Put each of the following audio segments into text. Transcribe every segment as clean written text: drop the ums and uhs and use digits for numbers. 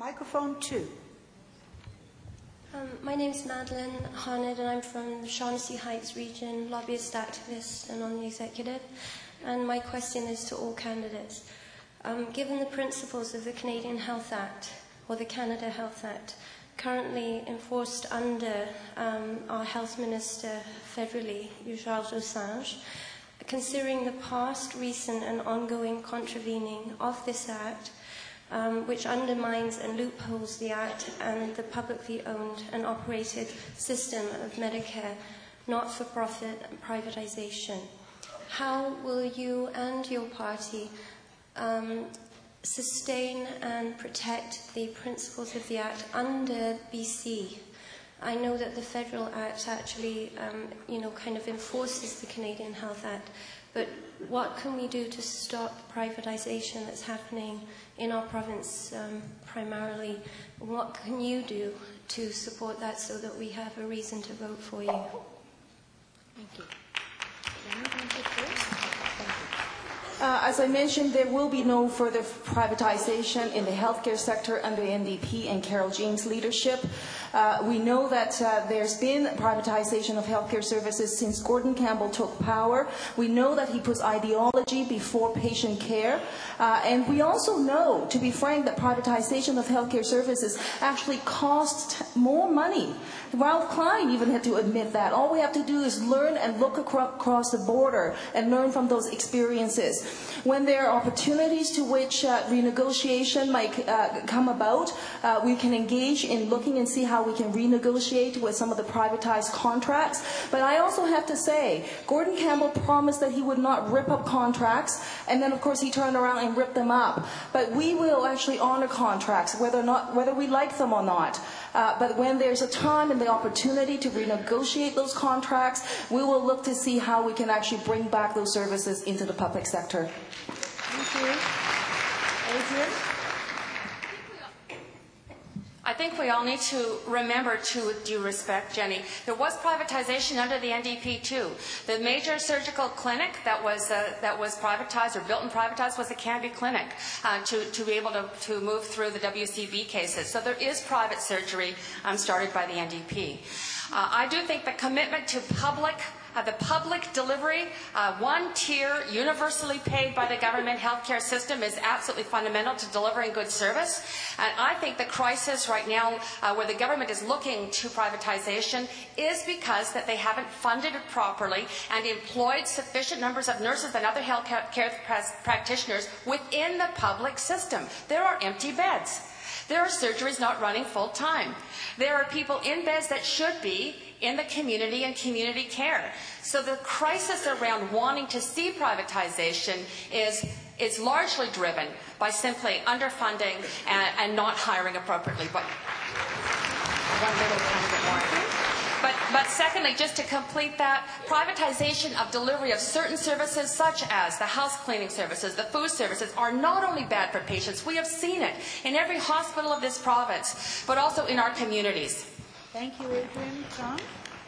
Microphone 2. My name is Madeline Harned, and I'm from the Shaughnessy Heights region, lobbyist, activist, and on the executive. And my question is to all candidates. Given the principles of the Canadian Health Act, or the Canada Health Act, currently enforced under our Health Minister federally, Georges Ossange, considering the past, recent, and ongoing contravening of this Act, which undermines and loopholes the Act and the publicly owned and operated system of Medicare, not-for-profit privatization. How will you and your party sustain and protect the principles of the Act under BC? I know that the Federal Act actually, kind of enforces the Canadian Health Act, but what can we do to stop privatization that's happening in our province primarily? What can you do to support that so that we have a reason to vote for you? Thank you. As I mentioned, there will be no further privatization in the healthcare sector under NDP and Carol James' leadership. We know that there's been privatization of healthcare services since Gordon Campbell took power. We know that he puts ideology before patient care. And we also know, to be frank, that privatization of healthcare services actually costs more money. Ralph Klein even had to admit that. All we have to do is learn and look across the border and learn from those experiences. When there are opportunities to which renegotiation might come about, we can engage in looking and see how we can renegotiate with some of the privatized contracts. But I also have to say, Gordon Campbell promised that he would not rip up contracts, and then of course he turned around and ripped them up. But we will actually honor contracts, whether we like them or not. But when there's a time and the opportunity to renegotiate those contracts, we will look to see how we can actually bring back those services into the public sector. Thank you. Adrian? I think we all need to remember, to with due respect, Jenny, there was privatization under the NDP too. The major surgical clinic that was privatized or built and privatized was the Canby Clinic to be able to move through the WCB cases. So there is private surgery started by the NDP. I do think the commitment to the public delivery, one tier, universally paid by the government healthcare system is absolutely fundamental to delivering good service. And I think the crisis right now where the government is looking to privatization is because that they haven't funded it properly and employed sufficient numbers of nurses and other health care practitioners within the public system. There are empty beds. There are surgeries not running full time. There are people in beds that should be in the community and community care. So the crisis around wanting to see privatization is largely driven by simply underfunding and not hiring appropriately. But one little bit more. But secondly, just to complete that, privatization of delivery of certain services such as the house cleaning services, the food services, are not only bad for patients. We have seen it in every hospital of this province, but also in our communities. Thank you, Adrian. John?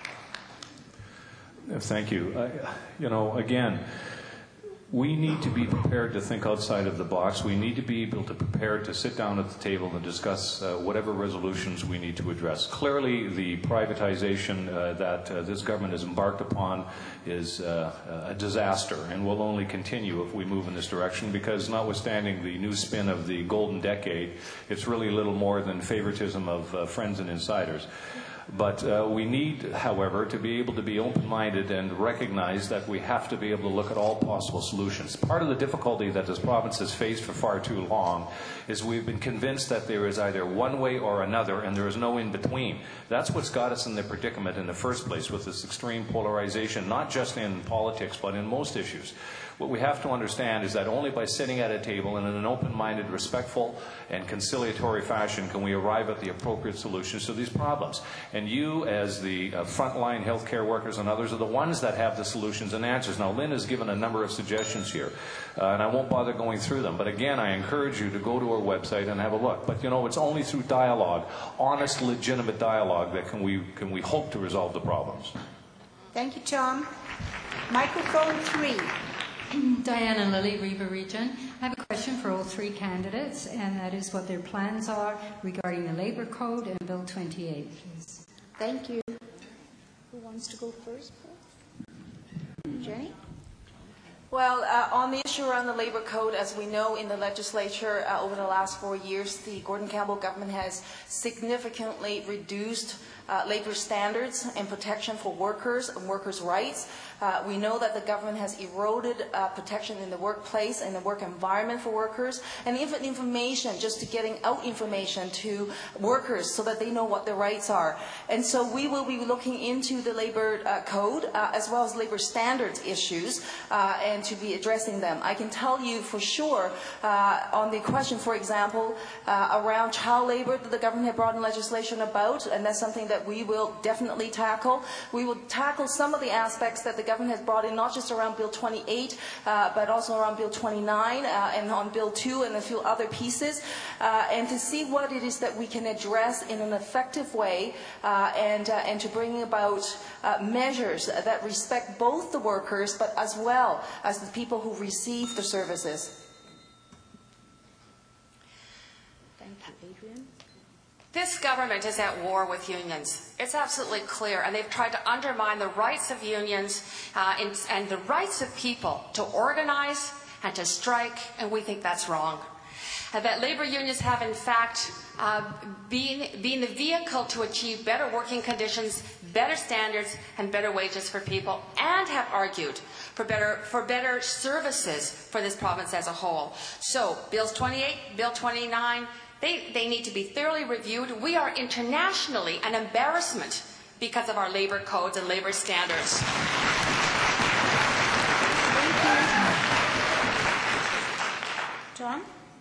Thank you. Again, we need to be prepared to think outside of the box. We need to be able to prepare to sit down at the table and discuss whatever resolutions we need to address. Clearly, the privatization that this government has embarked upon is a disaster and will only continue if we move in this direction, because notwithstanding the new spin of the golden decade, it's really little more than favoritism of friends and insiders. But we need, however, to be able to be open-minded and recognize that we have to be able to look at all possible solutions. Part of the difficulty that this province has faced for far too long is we've been convinced that there is either one way or another and there is no in-between. That's what's got us in the predicament in the first place, with this extreme polarization, not just in politics but in most issues. What we have to understand is that only by sitting at a table and in an open-minded, respectful, and conciliatory fashion can we arrive at the appropriate solutions to these problems. And you, as the frontline healthcare workers and others, are the ones that have the solutions and answers. Now, Lynn has given a number of suggestions here, and I won't bother going through them. But again, I encourage you to go to our website and have a look. But it's only through dialogue, honest, legitimate dialogue, that can we hope to resolve the problems. Thank you, Tom. Microphone 3. Diana Lilly, Riva Region. I have a question question for all three candidates, and that is what their plans are regarding the Labour Code and Bill 28, please. Thank you. Who wants to go first? Jenny? Well, on the issue around the Labour Code, as we know in the legislature over the last 4 years, the Gordon Campbell government has significantly reduced labour standards and protection for workers and workers' rights. We know that the government has eroded protection in the workplace and the work environment for workers, and even information, just to getting out information to workers so that they know what their rights are. And so we will be looking into the Labour Code as well as labour standards issues and to be addressing them. I can tell you for sure on the question, for example, around child labour that the government had brought in legislation about, and that's something that we will definitely tackle. We will tackle some of the aspects that the government has brought in, not just around Bill 28, but also around Bill 29 and on Bill 2 and a few other pieces, and to see what it is that we can address in an effective way and to bring about measures that respect both the workers but as well as the people who receive the services. Thank you, Adrian. This government is at war with unions. It's absolutely clear, and they've tried to undermine the rights of unions and the rights of people to organize and to strike, and we think that's wrong. That labour unions have, in fact, been the vehicle to achieve better working conditions, better standards, and better wages for people, and have argued for better services for this province as a whole. So, Bills 28, Bill 29, they need to be thoroughly reviewed. We are internationally an embarrassment because of our labour codes and labour standards. John?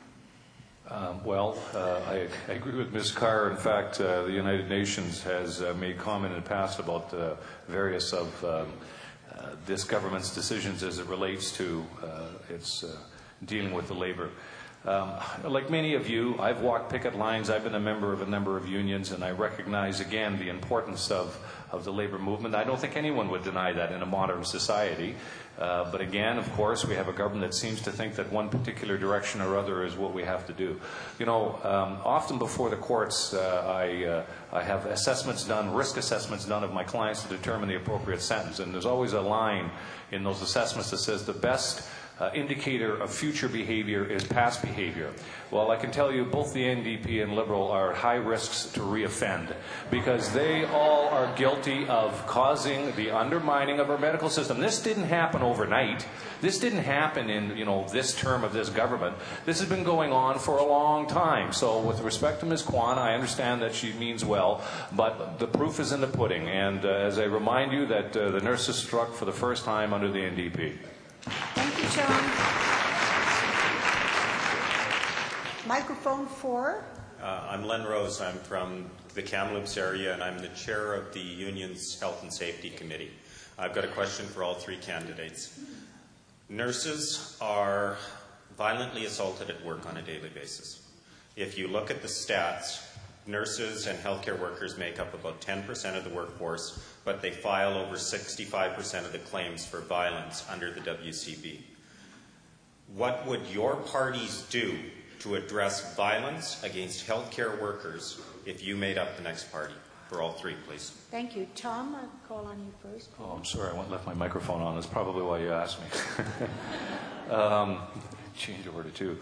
I agree with Ms. Carr. In fact, the United Nations has made comment in the past about various of this government's decisions as it relates to its dealing with the labour. Like many of you, I've walked picket lines. I've been a member of a number of unions, and I recognize, again, the importance of the labour movement. I don't think anyone would deny that in a modern society. But again, of course, we have a government that seems to think that one particular direction or other is what we have to do. You know, often before the courts, I have assessments done, risk assessments done of my clients to determine the appropriate sentence. And there's always a line in those assessments that says the best indicator of future behavior is past behavior. Well, I can tell you both the NDP and Liberal are at high risks to reoffend because they all are guilty of causing the undermining of our medical system. This didn't happen overnight. This didn't happen in, this term of this government. This has been going on for a long time. So with respect to Ms. Kwan, I understand that she means well, but the proof is in the pudding. And as I remind you that the nurses struck for the first time under the NDP. Thank you, John. Microphone 4. I'm Len Rose. I'm from the Kamloops area, and I'm the chair of the union's Health and Safety Committee. I've got a question for all three candidates. Nurses are violently assaulted at work on a daily basis. If you look at the stats, nurses and healthcare workers make up about 10% of the workforce, but they file over 65% of the claims for violence under the WCB. What would your parties do to address violence against healthcare workers if you made up the next party? For all three, please. Thank you. Tom, I'll call on you first. Oh, I'm sorry, I left my microphone on. That's probably why you asked me. Change over to 2.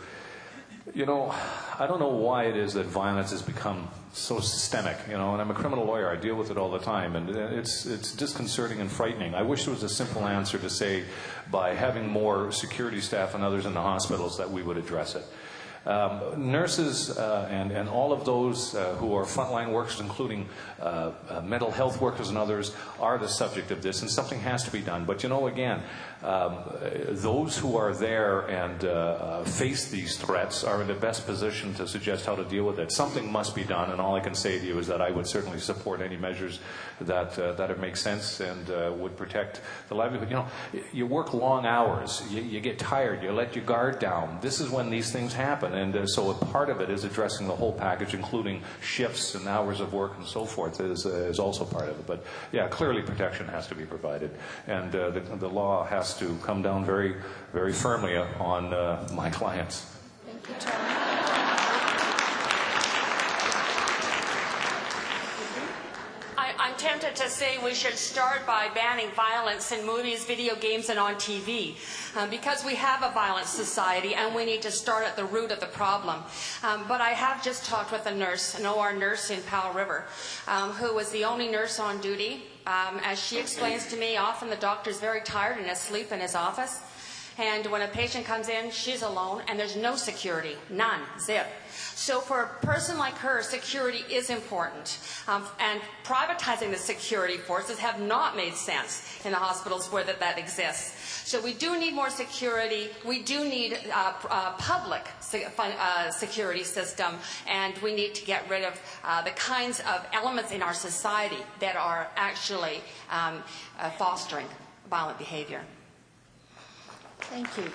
I don't know why it is that violence has become so systemic, and I'm a criminal lawyer. I deal with it all the time, and it's disconcerting and frightening. I wish there was a simple answer to say by having more security staff and others in the hospitals that we would address it. Nurses and all of those who are frontline workers, including mental health workers and others, are the subject of this, and something has to be done. But again, those who are there and face these threats are in the best position to suggest how to deal with it. Something must be done, and all I can say to you is that I would certainly support any measures that it makes sense and would protect the livelihood. You work long hours, you get tired, you let your guard down. This is when these things happen, and so a part of it is addressing the whole package, including shifts and hours of work and so forth is also part of it. But yeah, clearly protection has to be provided, and the law has to come down very, very firmly on my clients. I'm tempted to say we should start by banning violence in movies, video games, and on TV, because we have a violent society and we need to start at the root of the problem. But I have just talked with a nurse, an OR nurse in Powell River, who was the only nurse on duty. As she explains to me, often the doctor's very tired and asleep in his office. And when a patient comes in, she's alone, and there's no security, none, zip. So for a person like her, security is important. And privatizing the security forces have not made sense in the hospitals where that exists. So we do need more security. We do need a public security system, and we need to get rid of the kinds of elements in our society that are actually fostering violent behavior. Thank you.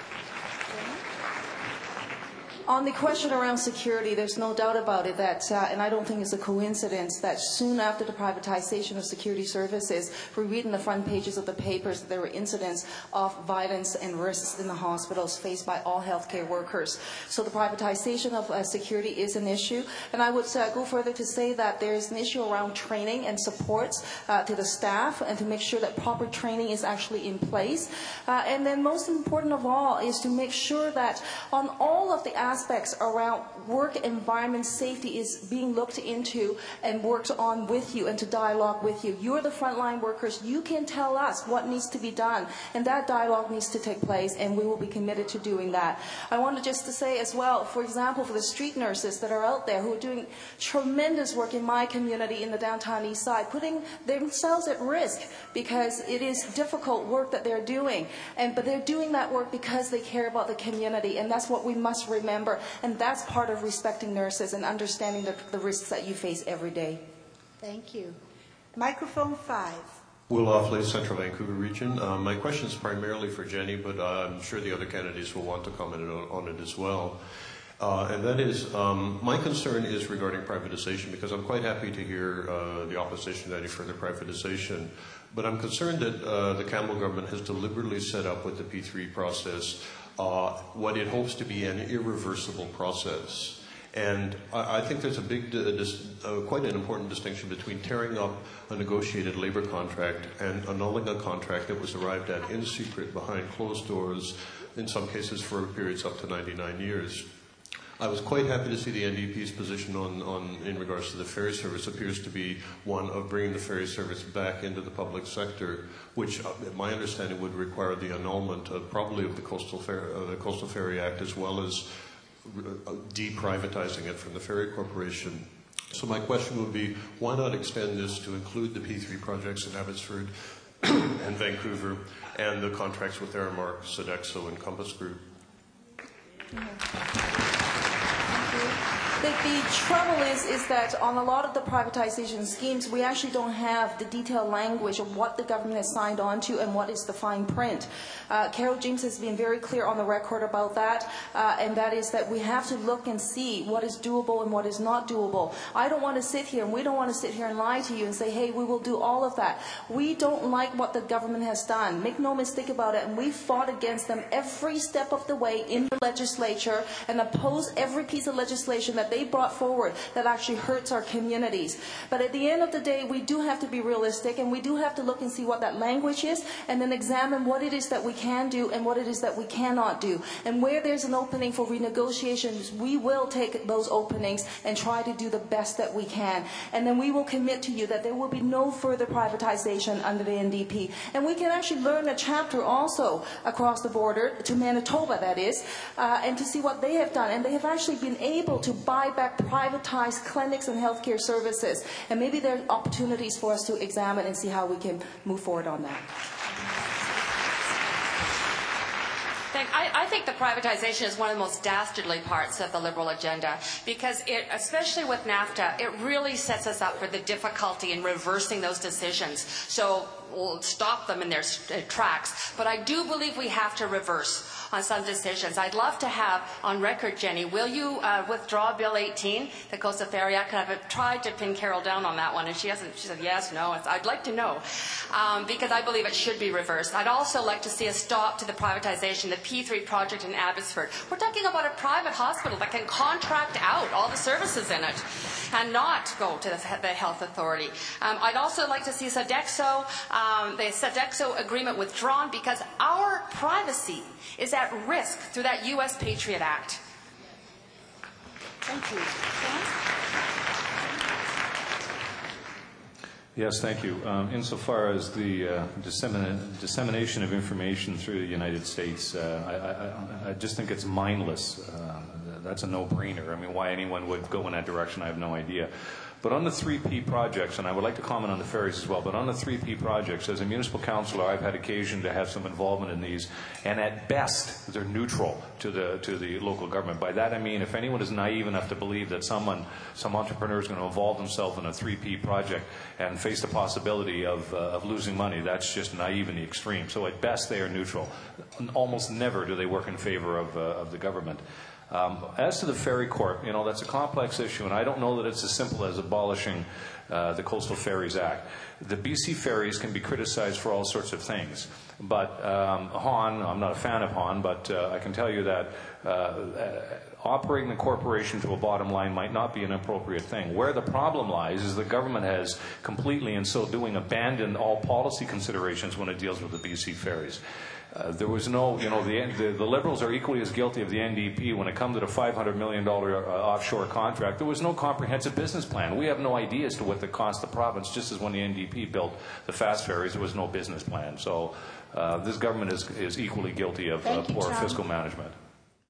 On the question around security, there's no doubt about it that, and I don't think it's a coincidence, that soon after the privatization of security services, we read in the front pages of the papers that there were incidents of violence and risks in the hospitals faced by all healthcare workers. So the privatization of security is an issue. And I would go further to say that there's an issue around training and supports to the staff, and to make sure that proper training is actually in place. And then most important of all is to make sure that on all of the aspects around work environment safety is being looked into and worked on with you, and to dialogue with you. You're the frontline workers. You can tell us what needs to be done, and that dialogue needs to take place, and we will be committed to doing that. I wanted just to say as well, for example, for the street nurses that are out there who are doing tremendous work in my community in the downtown east side, putting themselves at risk because it is difficult work that they're doing, but they're doing that work because they care about the community, and that's what we must remember. And that's part of respecting nurses and understanding the risks that you face every day. Thank you. Microphone 5. Will Offley, Central Vancouver Region. My question is primarily for Jenny, but I'm sure the other candidates will want to comment on it as well. And that is, my concern is regarding privatization, because I'm quite happy to hear the opposition to any further privatization. But I'm concerned that the Campbell government has deliberately set up with the P3 process what it hopes to be an irreversible process. And I think there's a big, quite an important distinction between tearing up a negotiated labor contract and annulling a contract that was arrived at in secret behind closed doors, in some cases for periods up to 99 years. I was quite happy to see the NDP's position in regards to the ferry service appears to be one of bringing the ferry service back into the public sector, which, in my understanding, would require the annulment of probably of the Coastal Ferry Act, as well as deprivatizing it from the Ferry Corporation. So my question would be, why not extend this to include the P3 projects in Abbotsford and Vancouver, and the contracts with Aramark, Sodexo, and Compass Group? The trouble is that on a lot of the privatization schemes, we actually don't have the detailed language of what the government has signed on to and what is the fine print. Carol James has been very clear on the record about that, and that is that we have to look and see what is doable and what is not doable. I don't want to sit here, and we don't want to sit here and lie to you and say, hey, we will do all of that. We don't like what the government has done. Make no mistake about it, and we fought against them every step of the way in the legislature and opposed every piece of legislation that they brought forward that actually hurts our communities. But at the end of the day, we do have to be realistic, and we do have to look and see what that language is, and then examine what it is that we can do and what it is that we cannot do. And where there's an opening for renegotiations, we will take those openings and try to do the best that we can. And then we will commit to you that there will be no further privatization under the NDP. And we can actually learn a chapter also across the border, to Manitoba that is, and to see what they have done. And they have actually been able to buy back privatized clinics and healthcare services. And maybe there are opportunities for us to examine and see how we can move forward on that. I think the privatization is one of the most dastardly parts of the Liberal agenda, because it, especially with NAFTA, it really sets us up for the difficulty in reversing those decisions. So stop them in their tracks. But I do believe we have to reverse on some decisions. I'd love to have on record, Jenny, will you withdraw Bill 18, the Coastal Ferry Act? I've tried to pin Carol down on that one, and she hasn't. She said yes, no. I'd like to know, because I believe it should be reversed. I'd also like to see a stop to the privatization, the P3 project in Abbotsford. We're talking about a private hospital that can contract out all the services in it and not go to the health authority. I'd also like to see Sodexo, the Sodexo agreement withdrawn, because our privacy is at risk through that U.S. Patriot Act. Thank you. Yes, thank you. Insofar as the dissemination of information through the United States, I just think it's mindless. That's a no-brainer. I mean, why anyone would go in that direction, I have no idea. But on the 3P projects, and I would like to comment on the ferries as well, but on the 3P projects, as a municipal councillor, I've had occasion to have some involvement in these, and at best, they're neutral to the local government. By that I mean, if anyone is naive enough to believe that some entrepreneur is going to involve themselves in a 3P project and face the possibility of losing money, that's just naive in the extreme. So at best, they are neutral. Almost never do they work in favor of the government. As to the ferry corp, that's a complex issue, and I don't know that it's as simple as abolishing the Coastal Ferries Act. The BC ferries can be criticized for all sorts of things, but HON, I'm not a fan of HON, but I can tell you that operating the corporation to a bottom line might not be an appropriate thing. Where the problem lies is the government has completely, in so doing, abandoned all policy considerations when it deals with the BC ferries. There was no, the Liberals are equally as guilty of the NDP when it comes to the $500 million offshore contract. There was no comprehensive business plan. We have no idea as to what the cost of the province, just as when the NDP built the fast ferries, there was no business plan. So this government is equally guilty of poor fiscal management.